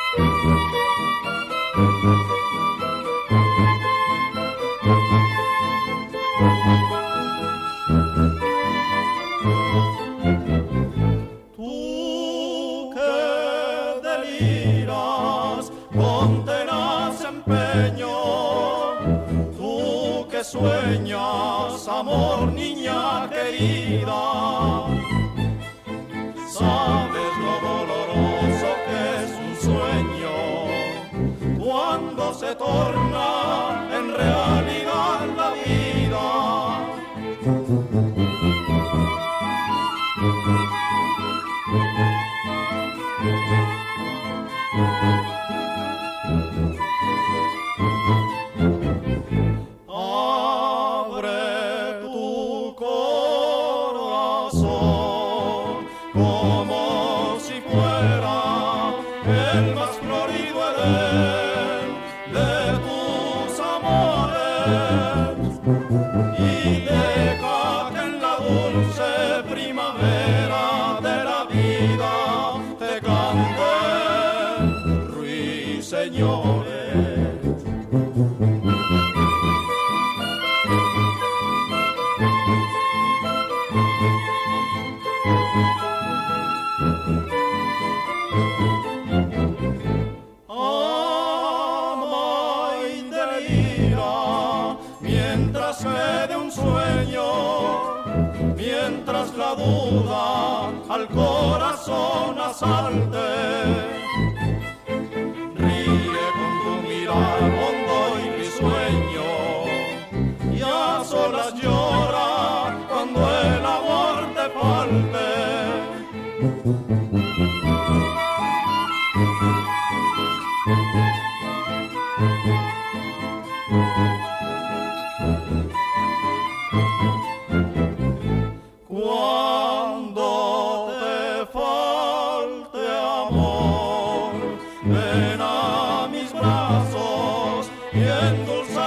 Tú que deliras con tenaz empeño, tú que sueñas amor, niña querida, sabes lo doloroso que es un sueño cuando se torna en realidad la vida. Abre tu corazón como si fuera el más florido Edén de tus amores y deja que en la dulce primavera de la vida te canten ruiseñores. Ama y delira mientras me dé un sueño, mientras la duda al corazón asalte. Ríe con tu mirar hondo y risueño y a solas llora cuando el amor te falte. Cuando te falte amor, ven a mis brazos y endulza